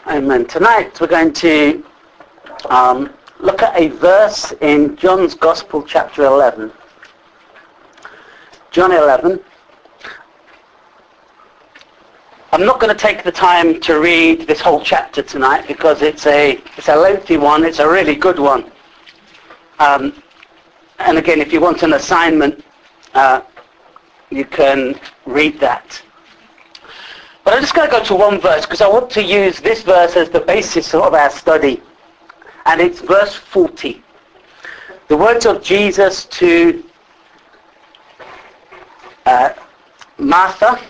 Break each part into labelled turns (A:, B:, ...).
A: Amen. Tonight we're going to look at a verse in John's Gospel, chapter 11. John 11. I'm not going to take the time to read this whole chapter tonight because it's a lengthy one. It's a really good one. And again, if you want an assignment, you can read that. But I'm just going to go to one verse because I want to use this verse as the basis of our study. And it's verse 40. The words of Jesus to Martha.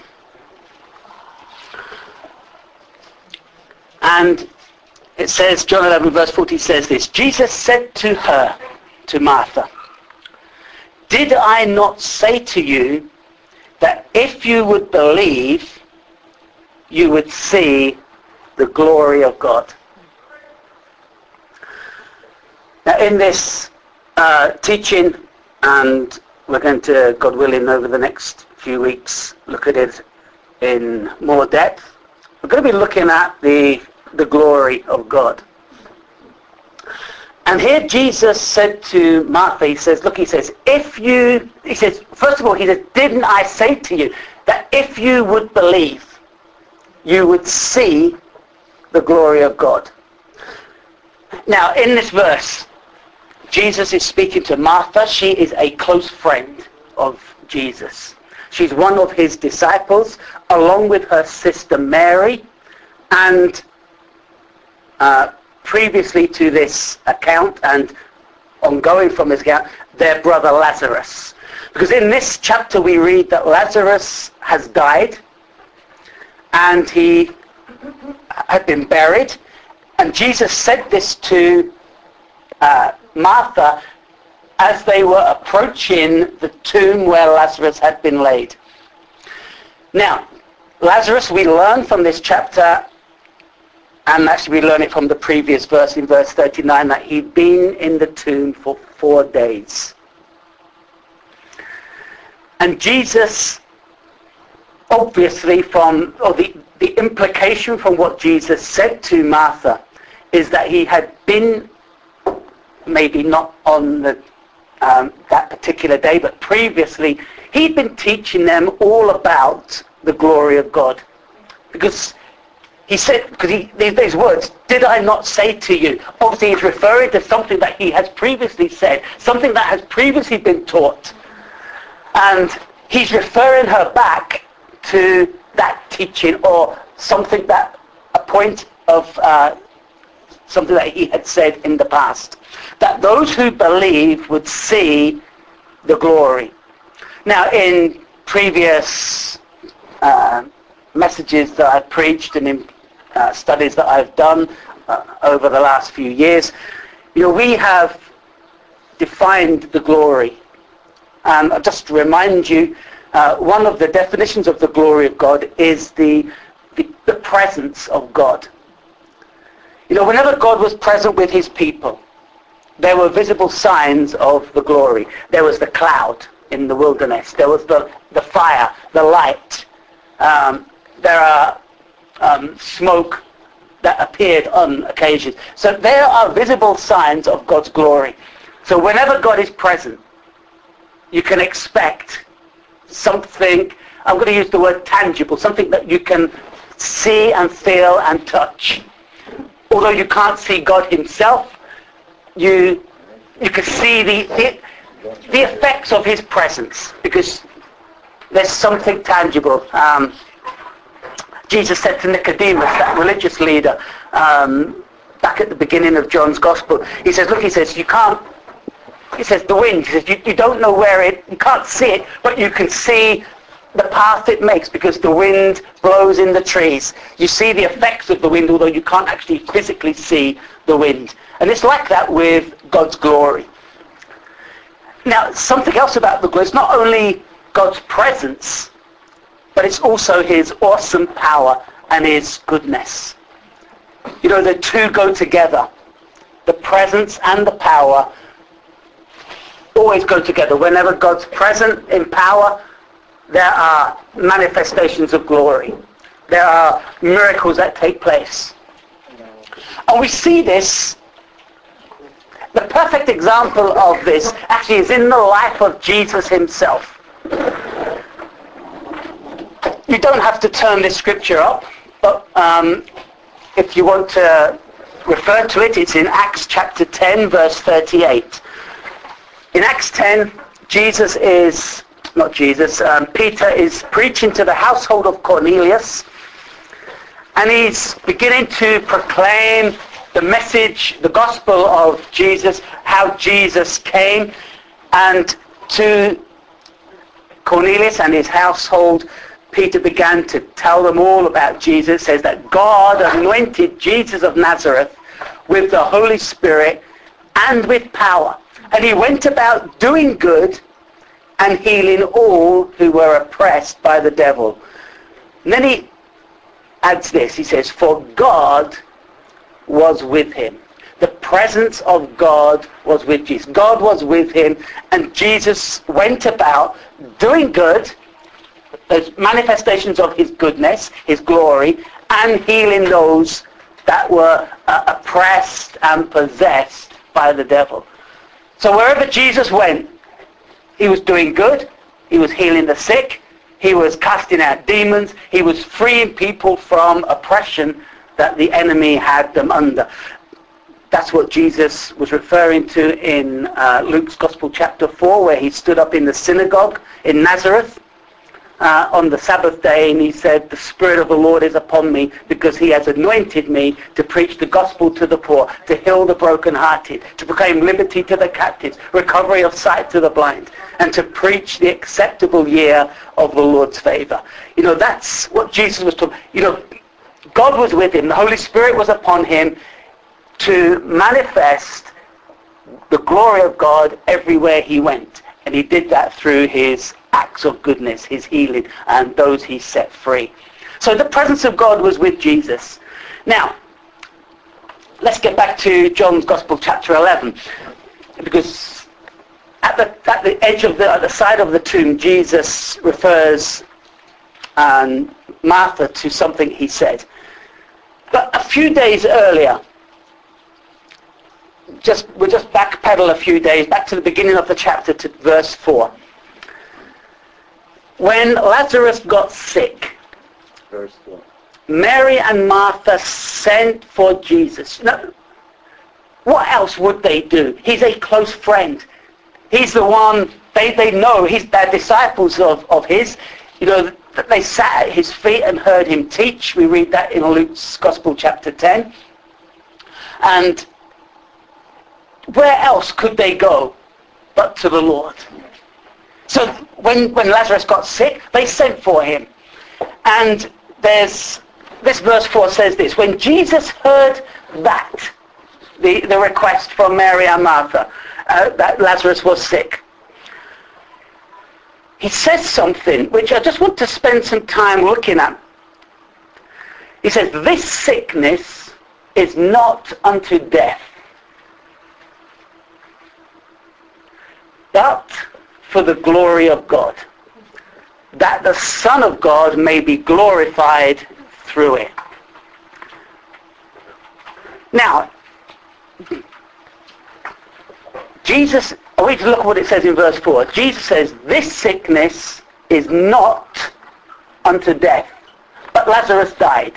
A: And it says, John 11 verse 40 says this: Jesus said to her, to Martha, "Did I not say to you that if you would believe, you would see the glory of God?" Now in this teaching, and we're going to, God willing, over the next few weeks, look at it in more depth. We're going to be looking at the glory of God. And here Jesus said to Martha, he says, first of all, he says, "Didn't I say to you that if you would believe, you would see the glory of God?" Now, in this verse, Jesus is speaking to Martha. She is a close friend of Jesus. She's one of his disciples, along with her sister Mary, and previously to this account and ongoing from this account, their brother Lazarus. Because in this chapter we read that Lazarus has died and he had been buried, and Jesus said this to Martha as they were approaching the tomb where Lazarus had been laid. Now, Lazarus, we learn from this chapter, and actually we learn it from the previous verse in verse 39, that he'd been in the tomb for 4 days. And Jesus, obviously the implication from what Jesus said to Martha is that he had been, maybe not on that particular day, but previously, he'd been teaching them all about the glory of God. Because he said, these words, "Did I not say to you?" Obviously he's referring to something that he has previously said, something that has previously been taught. And he's referring her back to that teaching, or something that, a point of something that he had said in the past, that those who believe would see the glory. Now, in previous messages that I've preached and in studies that I've done over the last few years, we have defined the glory. And I'll just remind you, one of the definitions of the glory of God is the presence of God. Whenever God was present with his people, there were visible signs of the glory. There was the cloud in the wilderness. There was the fire, the light. There are smoke that appeared on occasion. So there are visible signs of God's glory. So whenever God is present, you can expect something, I'm going to use the word tangible, something that you can see and feel and touch. Although you can't see God himself, you can see the effects of his presence, because there's something tangible. Jesus said to Nicodemus, that religious leader, back at the beginning of John's Gospel, he says, the wind, he says, you don't know you can't see it, but you can see the path it makes because the wind blows in the trees. You see the effects of the wind, although you can't actually physically see the wind. And it's like that with God's glory. Now, something else about the glory, it's not only God's presence, but it's also his awesome power and his goodness. The two go together. The presence and the power always go together. Whenever God's present in power, there are manifestations of glory. There are miracles that take place. And we see this, the perfect example of this actually is in the life of Jesus himself. You don't have to turn this scripture up, but if you want to refer to it, it's in Acts chapter 10, verse 38. In Acts 10, Peter is preaching to the household of Cornelius, and he's beginning to proclaim the message, the gospel of Jesus, how Jesus came. And to Cornelius and his household, Peter began to tell them all about Jesus. It says that God anointed Jesus of Nazareth with the Holy Spirit and with power. And he went about doing good and healing all who were oppressed by the devil. And then he adds this. He says, for God was with him. The presence of God was with Jesus. God was with him, and Jesus went about doing good, those manifestations of his goodness, his glory, and healing those that were oppressed and possessed by the devil. So wherever Jesus went, he was doing good, he was healing the sick, he was casting out demons, he was freeing people from oppression that the enemy had them under. That's what Jesus was referring to in Luke's Gospel chapter 4, where he stood up in the synagogue in Nazareth on the Sabbath day, and he said, the Spirit of the Lord is upon me because he has anointed me to preach the gospel to the poor, to heal the brokenhearted, to proclaim liberty to the captives, recovery of sight to the blind, and to preach the acceptable year of the Lord's favor. You know, that's what Jesus was talking. You know, God was with him. The Holy Spirit was upon him to manifest the glory of God everywhere he went. And he did that through his acts of goodness, his healing, and those he set free. So the presence of God was with Jesus. Now, let's get back to John's Gospel chapter 11. Because at the edge of the side of the tomb, Jesus refers Martha to something he said. But a few days earlier, we'll just backpedal a few days, back to the beginning of the chapter to verse 4. When Lazarus got sick,
B: Verse 4.
A: Mary and Martha sent for Jesus. Now, what else would they do? He's a close friend. He's the one, they know, they're disciples of his. You know, they sat at his feet and heard him teach. We read that in Luke's Gospel chapter 10. And where else could they go but to the Lord? So when Lazarus got sick, they sent for him. And this verse 4 says this: when Jesus heard that, the request from Mary and Martha, that Lazarus was sick, he says something which I just want to spend some time looking at. He says, this sickness is not unto death, but for the glory of God, that the Son of God may be glorified through it. Now, Jesus, I want you to look at what it says in verse 4. Jesus says, this sickness is not unto death, but Lazarus died.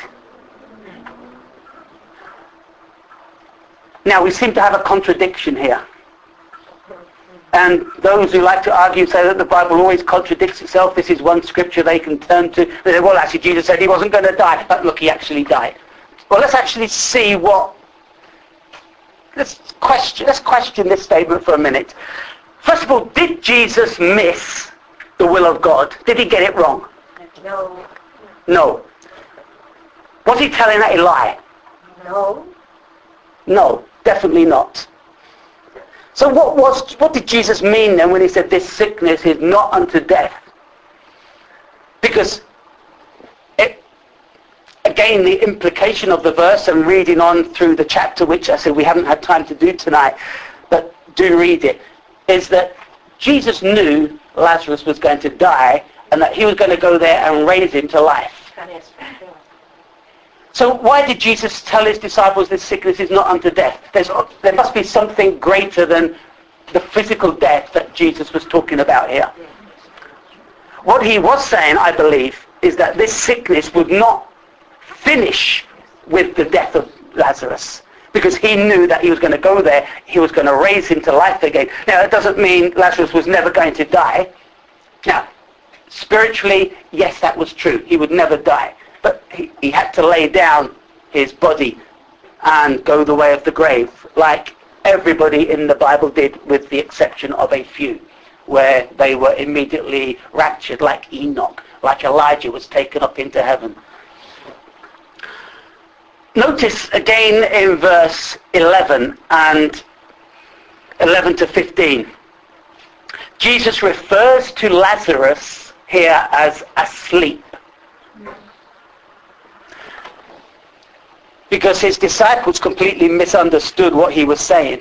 A: Now, we seem to have a contradiction here. And those who like to argue say that the Bible always contradicts itself. This is one scripture they can turn to. They say, well, actually, Jesus said he wasn't going to die. But look, he actually died. Well, let's actually see what... Let's question this statement for a minute. First of all, did Jesus miss the will of God? Did he get it wrong?
C: No.
A: No. Was he telling a lie?
C: No.
A: No, definitely not. So what did Jesus mean then when he said this sickness is not unto death? Because again, the implication of the verse and reading on through the chapter, which I said we haven't had time to do tonight, but do read it, is that Jesus knew Lazarus was going to die and that he was going to go there and raise him to life. So why did Jesus tell his disciples this sickness is not unto death? There must be something greater than the physical death that Jesus was talking about here. What he was saying, I believe, is that this sickness would not finish with the death of Lazarus, because he knew that he was going to go there, he was going to raise him to life again. Now, it doesn't mean Lazarus was never going to die. Now, spiritually, yes, that was true. He would never die. But he had to lay down his body and go the way of the grave, like everybody in the Bible did, with the exception of a few, where they were immediately raptured, like Enoch, like Elijah was taken up into heaven. Notice again in verse 11 and 11 to 15, Jesus refers to Lazarus here as asleep, because his disciples completely misunderstood what he was saying.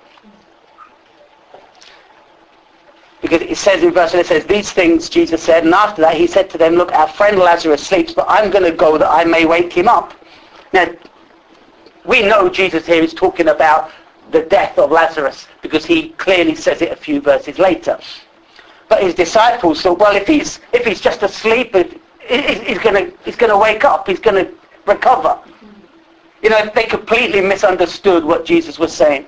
A: Because it says in verse 11, it says, these things Jesus said, and after that he said to them, look, our friend Lazarus sleeps, but I'm going to go that I may wake him up. Now, we know Jesus here is talking about the death of Lazarus, because he clearly says it a few verses later. But his disciples thought, well, if he's just asleep, he's going to wake up, he's going to recover. You know, they completely misunderstood what Jesus was saying.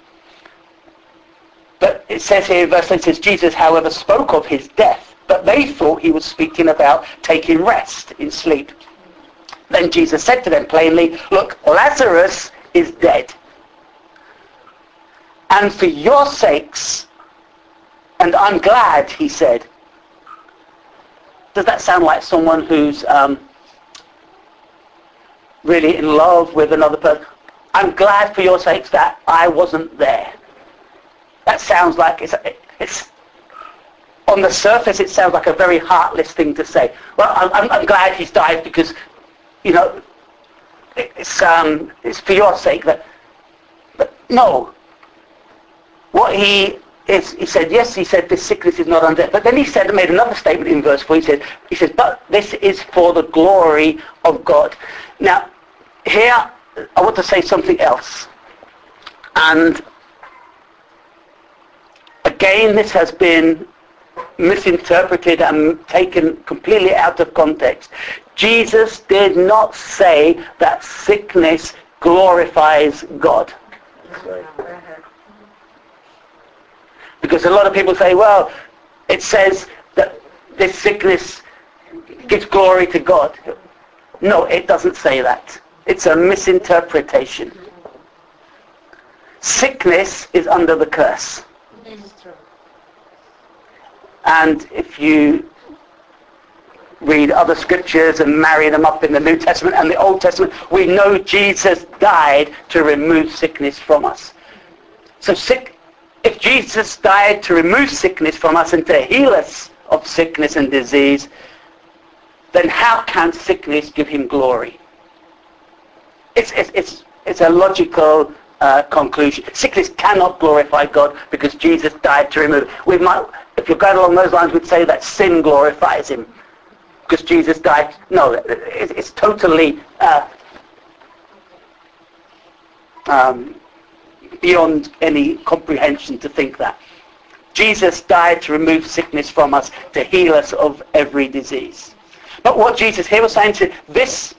A: But it says here in verse 10, it says, Jesus, however, spoke of his death, but they thought he was speaking about taking rest in sleep. Then Jesus said to them plainly, look, Lazarus is dead. And for your sakes, and I'm glad, he said. Does that sound like someone who's really in love with another person? I'm glad for your sakes that I wasn't there. That sounds like it's on the surface it sounds like a very heartless thing to say. Well, I'm glad he's died because, you know, it's for your sake that. But no. What he said, yes, he said this sickness is not unto death. But then he made another statement in verse 4. He says, but this is for the glory of God. Now, here I want to say something else. And again, this has been misinterpreted and taken completely out of context. Jesus did not say that sickness glorifies God. Because a lot of people say, well, it says that this sickness gives glory to God. No, it doesn't say that. It's a misinterpretation. Sickness is under the curse. And if you read other scriptures and marry them up in the New Testament and the Old Testament, we know Jesus died to remove sickness from us. So if Jesus died to remove sickness from us and to heal us of sickness and disease, then how can sickness give him glory? It's a logical conclusion. Sickness cannot glorify God because Jesus died to remove it. If you're going along those lines, we'd say that sin glorifies him because Jesus died. No, it's totally beyond any comprehension to think that. Jesus died to remove sickness from us, to heal us of every disease. But what Jesus here was saying to this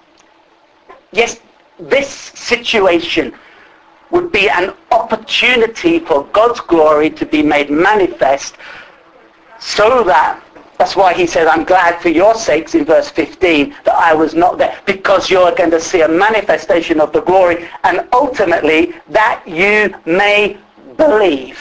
A: situation would be an opportunity for God's glory to be made manifest, so that's why he said, I'm glad for your sakes in verse 15 that I was not there, because you're going to see a manifestation of the glory, and ultimately that you may believe.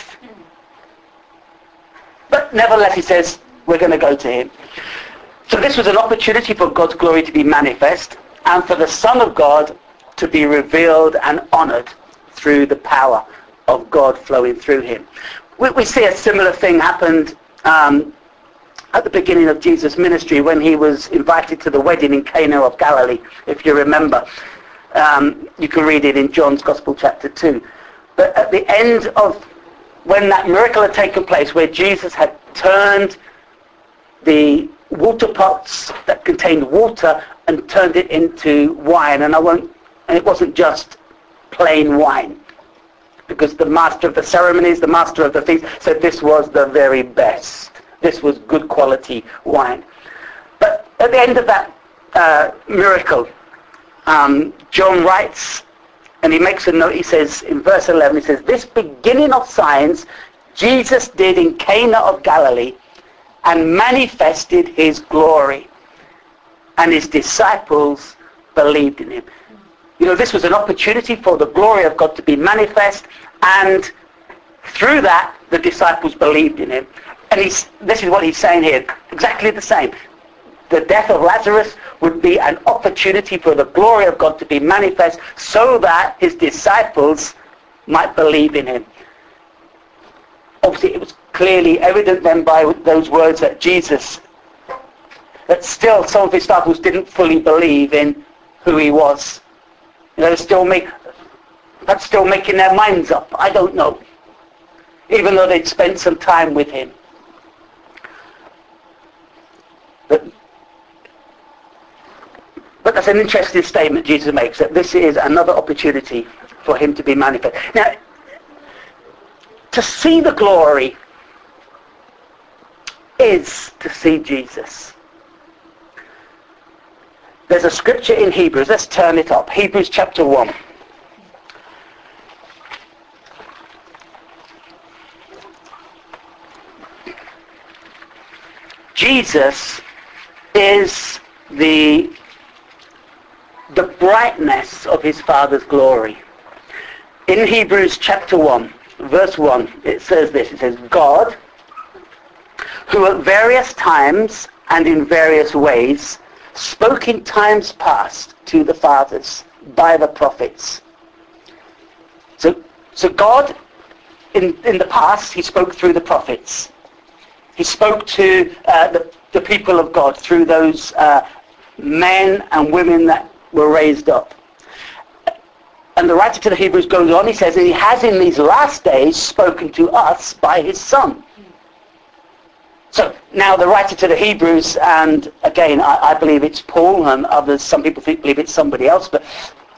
A: But nevertheless, he says, we're going to go to him. So this was an opportunity for God's glory to be manifest, and for the Son of God to be revealed and honored through the power of God flowing through him. We see a similar thing happened at the beginning of Jesus' ministry when he was invited to the wedding in Cana of Galilee, if you remember. You can read it in John's Gospel chapter 2. But at the end of when that miracle had taken place, where Jesus had turned the water pots that contained water and turned it into wine. And it wasn't just plain wine, because the master of the ceremonies, the master of the feast, said this was the very best. This was good quality wine. But at the end of that miracle, John writes, and he makes a note, he says, in verse 11, he says, this beginning of signs Jesus did in Cana of Galilee and manifested his glory, and his disciples believed in him. You know, this was an opportunity for the glory of God to be manifest, and through that, the disciples believed in him. And this is what he's saying here, exactly the same. The death of Lazarus would be an opportunity for the glory of God to be manifest so that his disciples might believe in him. Obviously, it was clearly evident then by those words that still some of his disciples didn't fully believe in who he was. You know, they're still making their minds up. I don't know. Even though they'd spent some time with him. But that's an interesting statement Jesus makes, that this is another opportunity for him to be manifest. Now, to see the glory is to see Jesus. There's a scripture in Hebrews. Let's turn it up. Hebrews chapter 1. Jesus is the brightness of his Father's glory. In Hebrews chapter 1, verse 1, it says this. It says, God, who at various times and in various ways spoke in times past to the fathers by the prophets. So God, in the past, he spoke through the prophets. He spoke to the people of God through those men and women that were raised up. And the writer to the Hebrews goes on, he says, and he has in these last days spoken to us by his Son. So now the writer to the Hebrews, and again, I believe it's Paul, and others, some people believe it's somebody else, but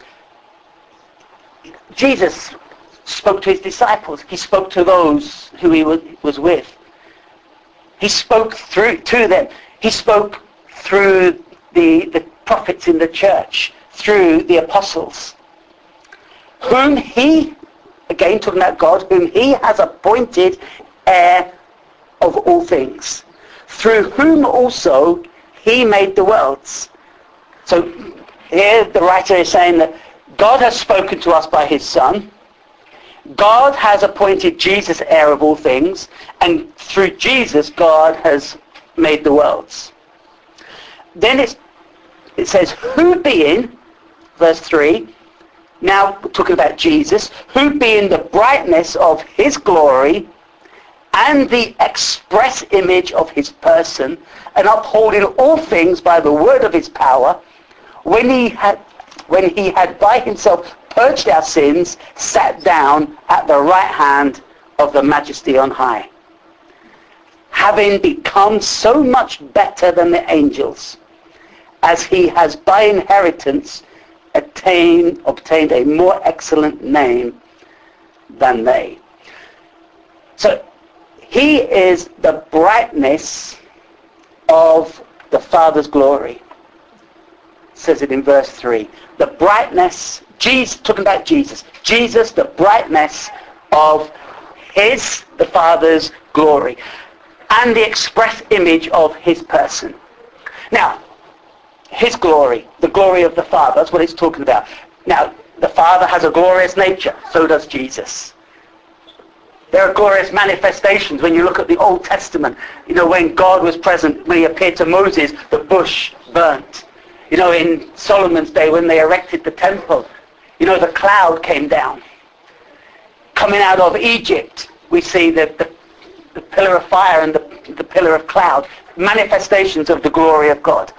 A: Jesus spoke to his disciples. He spoke to those who he was with. He spoke to them. He spoke through the prophets in the church, through the apostles, whom he, again talking about God, whom he has appointed heir of all things, through whom also he made the worlds. So here the writer is saying that God has spoken to us by his Son. God has appointed Jesus heir of all things, and through Jesus God has made the worlds. Then it says, who being, verse 3, now talking about Jesus, who being the brightness of his glory and the express image of his person, and upholding all things by the word of his power, when he had by himself purged our sins, sat down at the right hand of the Majesty on high, having become so much better than the angels, as he has by inheritance obtained a more excellent name than they. So he is the brightness of the Father's glory. It says it in verse 3. The brightness, Jesus, talking about Jesus. Jesus, the brightness of the Father's glory, and the express image of his person. Now, his glory, the glory of the Father, that's what it's talking about. Now, the Father has a glorious nature, so does Jesus. There are glorious manifestations when you look at the Old Testament. You know, when God was present, when he appeared to Moses, the bush burnt. You know, in Solomon's day, when they erected the temple, you know, the cloud came down. Coming out of Egypt, we see the pillar of fire and the pillar of cloud, manifestations of the glory of God.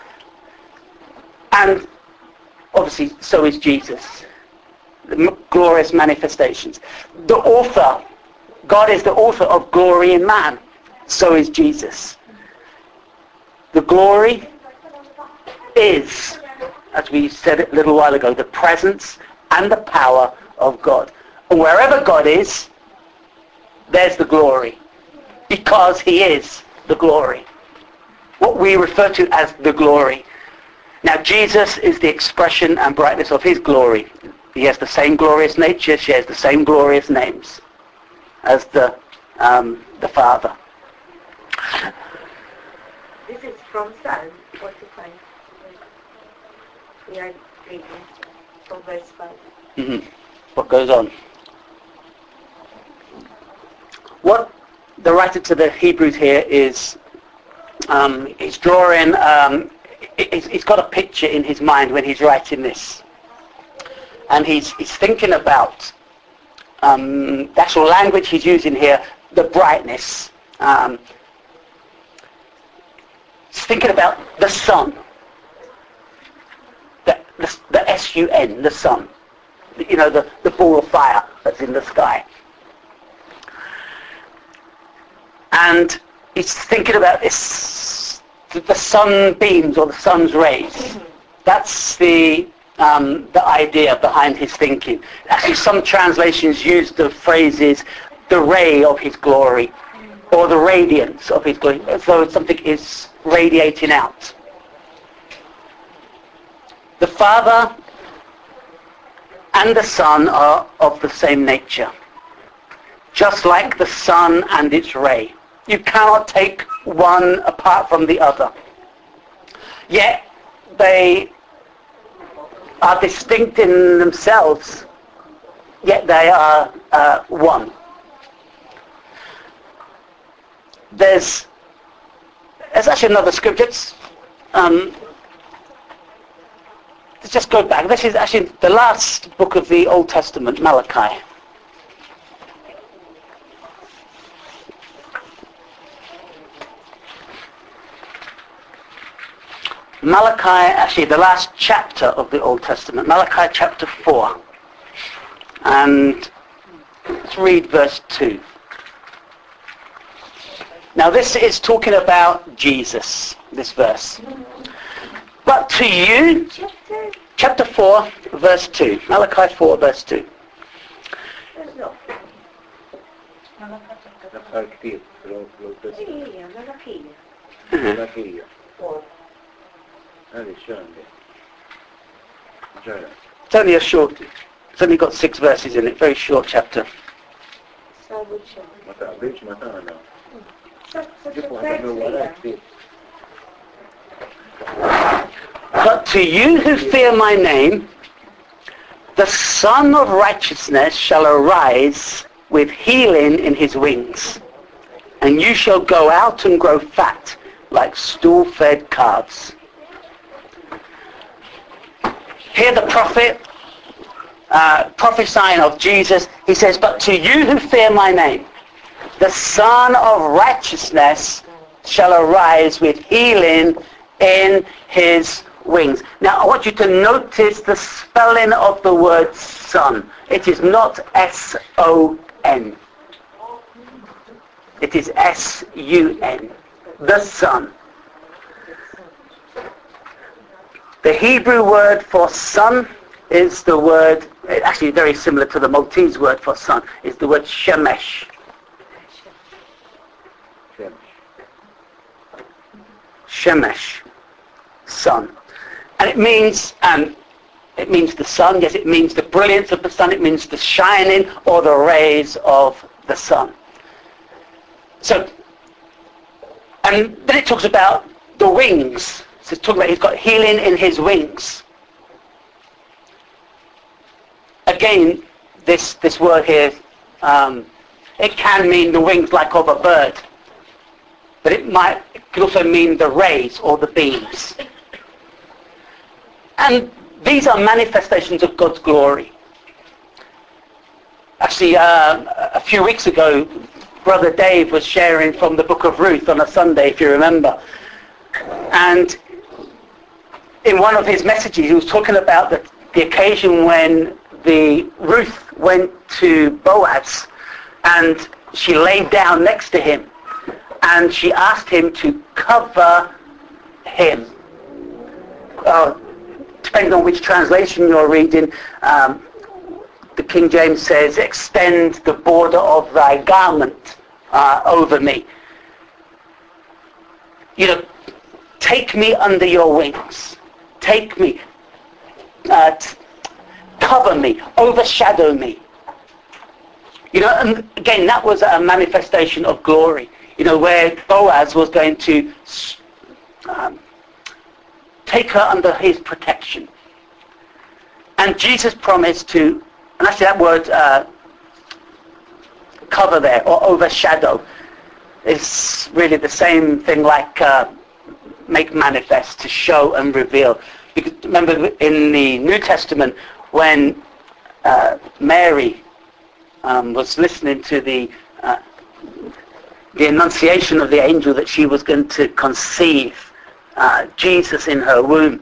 A: And obviously, so is Jesus. The glorious manifestations. The author, God is the author of glory in man. So is Jesus. The glory is, as we said a little while ago, the presence and the power of God. And wherever God is, there's the glory, because he is the glory. What we refer to as the glory. Now Jesus is the expression and brightness of his glory. He has the same glorious nature, shares the same glorious names as the Father.
C: This is from Psalm 45. We are reading from verse 5.
A: Mm-hmm. What goes on? What the writer to the Hebrews here is, he's drawing, he's got a picture in his mind when he's writing this. And he's thinking about the actual language he's using here, the brightness. He's thinking about the sun. The S-U-N, the sun. You know, the ball of fire that's in the sky. And he's thinking about this, the sunbeams or the sun's rays. That's the idea behind his thinking. Actually, some translations use the phrases, the ray of his glory, or the radiance of his glory, as though something is radiating out. The Father and the Son are of the same nature, just like the sun and its ray. You cannot take one apart from the other. Yet they are distinct in themselves, yet they are one. There's actually another scripture. Let's just go back. This is actually the last book of the Old Testament, Malachi. Malachi, actually the last chapter of the Old Testament, Malachi chapter 4. And let's read verse 2. Now this is talking about Jesus, this verse. But to you, chapter 4, verse 2. Malachi 4, verse 2. It's only a short, it's only got 6 verses in it, very short chapter. But to you who fear my name, the Son of Righteousness shall arise with healing in his wings, and you shall go out and grow fat like stool-fed calves. Here the prophet prophesying of Jesus, he says, but to you who fear my name, the Son of Righteousness shall arise with healing in his wings. Now I want you to notice the spelling of the word son. It is not S-O-N. It is S-U-N. The Son. The Hebrew word for son is the word, actually very similar to the Maltese word for son, is the word shemesh. Shemesh, sun. And it means the sun, yes, it means the brilliance of the sun, it means the shining or the rays of the sun. So, and then it talks about the wings. So it's talking about he's got healing in his wings. Again, this word here, it can mean the wings like of a bird. But it could also mean the rays or the beams. And these are manifestations of God's glory. Actually, a few weeks ago, Brother Dave was sharing from the book of Ruth on a Sunday, if you remember. And in one of his messages, he was talking about the occasion when Ruth went to Boaz and she laid down next to him. And she asked him to cover him. Depending on which translation you're reading, the King James says, extend the border of thy garment over me. Take me under your wings. Take me. Cover me. Overshadow me. And again, that was a manifestation of glory. Where Boaz was going to take her under his protection. And Jesus promised to, and actually that word cover there, or overshadow, is really the same thing like make manifest, to show and reveal. You could remember in the New Testament when Mary was listening to the annunciation of the angel that she was going to conceive Jesus in her womb.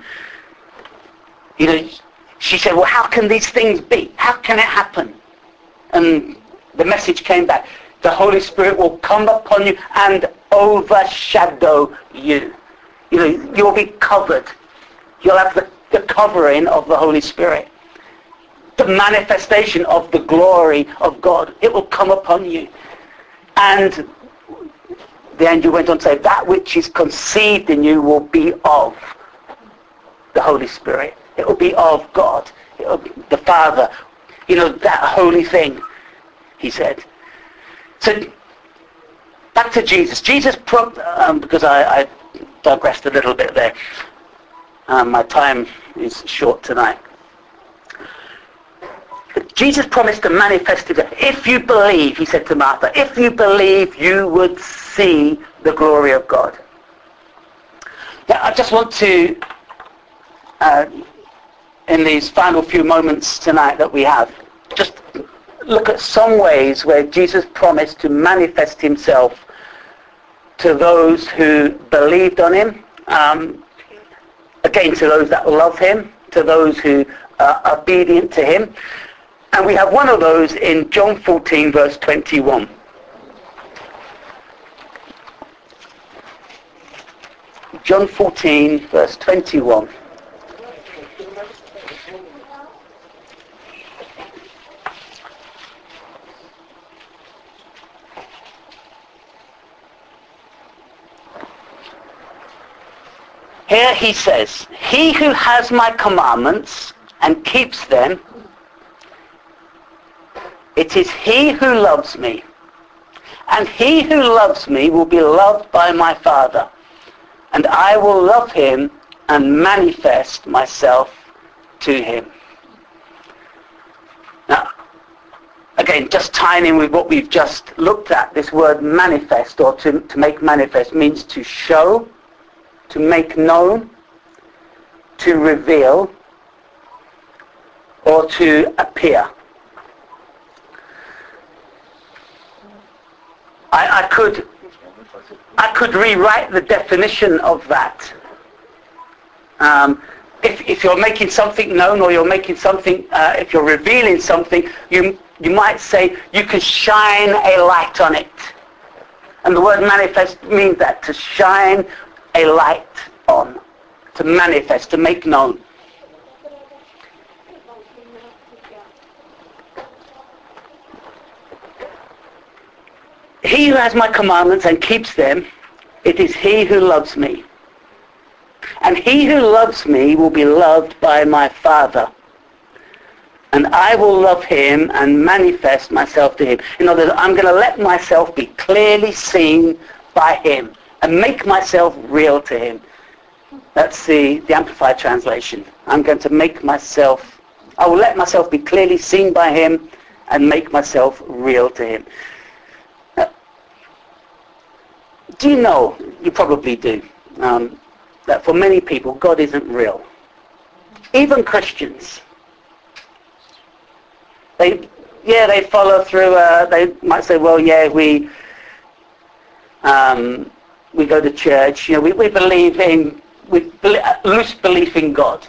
A: She said, well, how can these things be? How can it happen? And the message came back. The Holy Spirit will come upon you and overshadow you. You'll be covered. You'll have the covering of the Holy Spirit. The manifestation of the glory of God. It will come upon you. And the angel went on to say, that which is conceived in you will be of the Holy Spirit. It will be of God. It will be the Father. That holy thing, he said. So, back to Jesus. Because I digressed a little bit there. My time is short tonight. But Jesus promised to manifest it. If you believe, he said to Martha, if you believe, you would see the glory of God. Now, I just want to, in these final few moments tonight that we have, just look at some ways where Jesus promised to manifest himself to those who believed on him, again to those that love him, to those who are obedient to him. And we have one of those in John 14 verse 21. John 14 verse 21. Here he says, he who has my commandments and keeps them, it is he who loves me. And he who loves me will be loved by my Father. And I will love him and manifest myself to him. Now, again, just tying in with what we've just looked at, this word manifest, or to make manifest, means to show, to make known, to reveal, or to appear. I could rewrite the definition of that. If you're making something known, or you're making something, if you're revealing something, you might say you can shine a light on it. And the word manifest means that, to shine a light on, to manifest, to make known. He who has my commandments and keeps them, it is he who loves me. And he who loves me will be loved by my Father. And I will love him and manifest myself to him. In other words, I'm going to let myself be clearly seen by him and make myself real to him. That's the Amplified translation. I'm going to I will let myself be clearly seen by him and make myself real to him. Do you know, you probably do, that for many people God isn't real? Even Christians. They follow through, they might say, well, yeah, we go to church, we believe in, loose belief in God.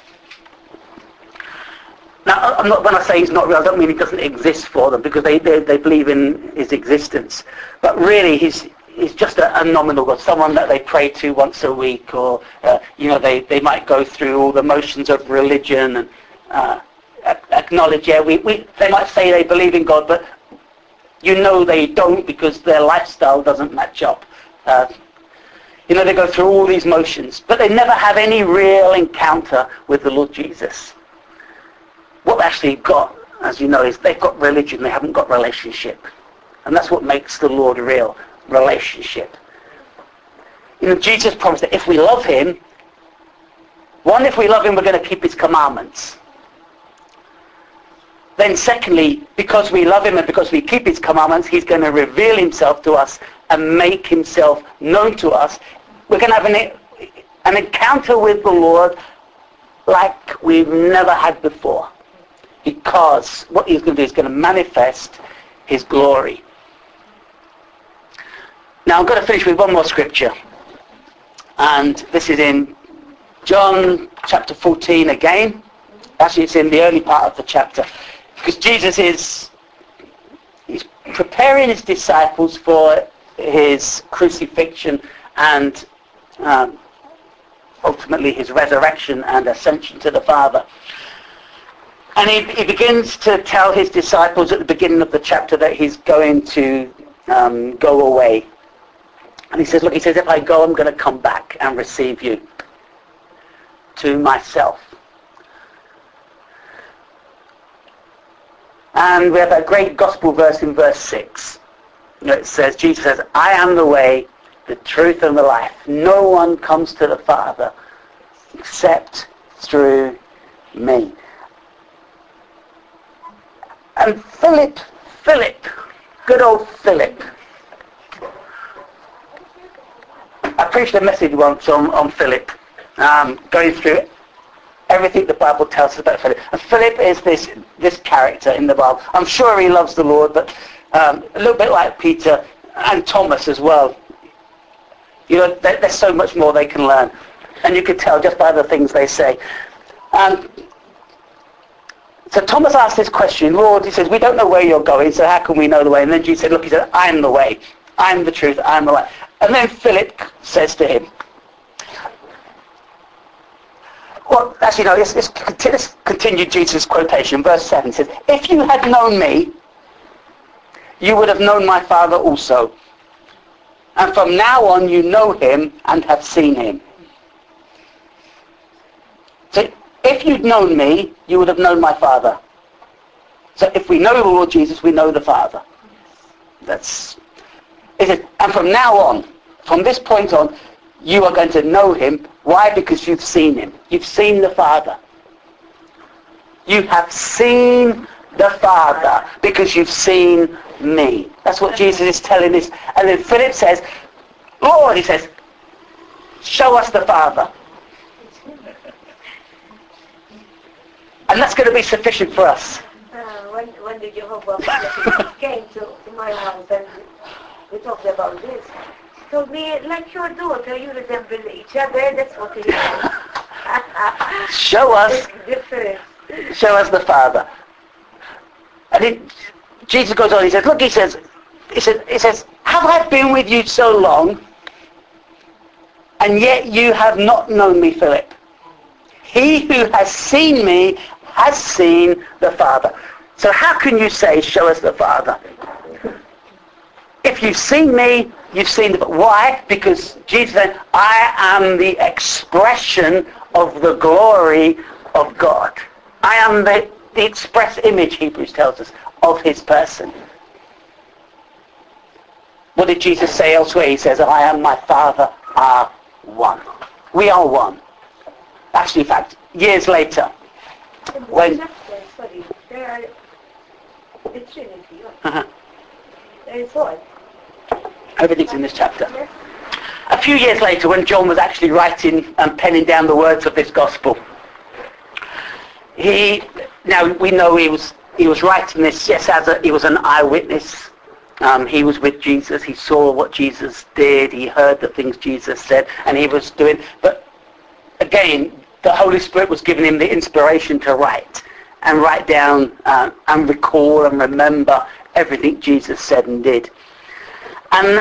A: Now, when I say he's not real, I don't mean he doesn't exist for them, because they believe in his existence. But really, is just a nominal God, someone that they pray to once a week, or they might go through all the motions of religion and acknowledge, they might say they believe in God, but they don't, because their lifestyle doesn't match up. They go through all these motions, but they never have any real encounter with the Lord Jesus. What they actually got, as you know, is they've got religion, they haven't got relationship. And that's what makes the Lord real, relationship. Jesus promised that if we love him, we're going to keep his commandments. Then secondly, because we love him and because we keep his commandments, he's going to reveal himself to us and make himself known to us. We're going to have an encounter with the Lord like we've never had before. Because what he's going to do is going to manifest his glory. Now I'm going to finish with one more scripture. And this is in John chapter 14 again. Actually, it's in the early part of the chapter. Because Jesus he's preparing his disciples for his crucifixion and ultimately his resurrection and ascension to the Father. And he begins to tell his disciples at the beginning of the chapter that he's going to go away. And he says, if I go, I'm going to come back and receive you to myself. And we have that great gospel verse in verse 6. It says, Jesus says, I am the way, the truth and the life. No one comes to the Father except through me. And Philip, good old Philip. I preached a message once on Philip, going through everything the Bible tells us about Philip. And Philip is this character in the Bible. I'm sure he loves the Lord, but a little bit like Peter and Thomas as well. There's so much more they can learn. And you can tell just by the things they say. So Thomas asked this question, Lord, he says, we don't know where you're going, so how can we know the way? And then Jesus said, he said, I am the way, I am the truth, I am the life. And then Philip says to him, well, actually, no, let's continue Jesus' quotation. Verse 7 says, if you had known me, you would have known my Father also. And from now on, you know him and have seen him. So if you'd known me, you would have known my Father. So if we know the Lord Jesus, we know the Father. And from now on, from this point on, you are going to know him. Why? Because you've seen him. You've seen the Father. You have seen the Father because you've seen me. That's what Jesus is telling us. And then Philip says, Lord, he says, show us the Father. And that's going to be sufficient for us.
C: When the Jehovah Witnesses came to my house and we talked about this, he told me, like your daughter, you resemble each other. That's what he said.
A: Show us the Father. And Jesus goes on, he says, look, he says, have I been with you so long, and yet you have not known me, Philip? He who has seen me has seen the Father. So how can you say, show us the Father? If you've seen me, you've seen the Father. Why? Because Jesus said, I am the expression of the glory of God. I am the express image, Hebrews tells us, of his person. What did Jesus say elsewhere? He says, I and my Father are one. We are one. Actually, in fact, years later, when...
C: Sorry, there are the Trinity. There is one.
A: Everything's in this chapter. A few years later, when John was actually writing and penning down the words of this gospel, now we know he was writing this, yes, he was an eyewitness. He was with Jesus. He saw what Jesus did. He heard the things Jesus said, and he was doing. But again, the Holy Spirit was giving him the inspiration to write down and recall and remember everything Jesus said and did. And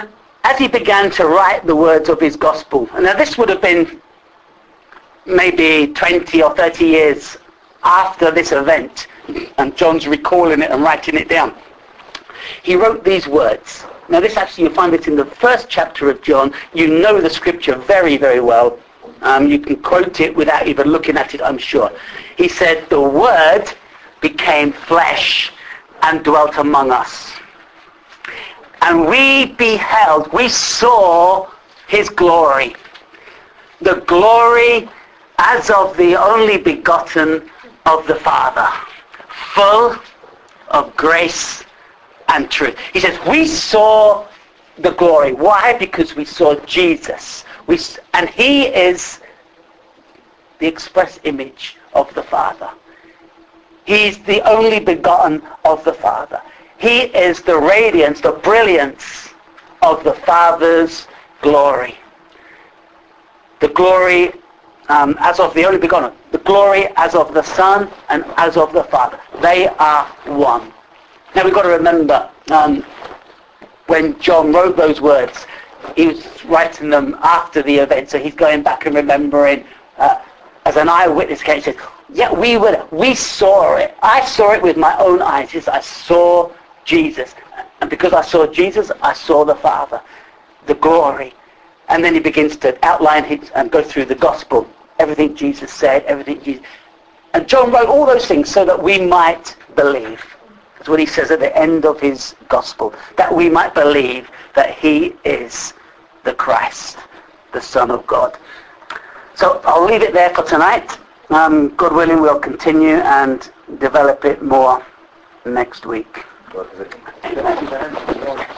A: as he began to write the words of his gospel, and now this would have been maybe 20 or 30 years after this event, and John's recalling it and writing it down. He wrote these words. Now this actually, you find it in the first chapter of John. You know the scripture very, very well. You can quote it without even looking at it, I'm sure. He said, the Word became flesh and dwelt among us. And we beheld, we saw his glory. The glory as of the only begotten of the Father, full of grace and truth. He says, we saw the glory. Why? Because we saw Jesus. And he is the express image of the Father. He's the only begotten of the Father. He is the radiance, the brilliance of the Father's glory. The glory as of the only begotten. The glory as of the Son and as of the Father. They are one. Now we've got to remember, when John wrote those words, he was writing them after the event, so he's going back and remembering as an eyewitness. He says, yeah, we saw it. I saw it with my own eyes. He says, I saw Jesus. And because I saw Jesus, I saw the Father, the glory. And then he begins to outline and go through the gospel. Everything Jesus said, everything Jesus... And John wrote all those things so that we might believe. That's what he says at the end of his gospel. That we might believe that he is the Christ, the Son of God. So I'll leave it there for tonight. God willing, we'll continue and develop it more next week.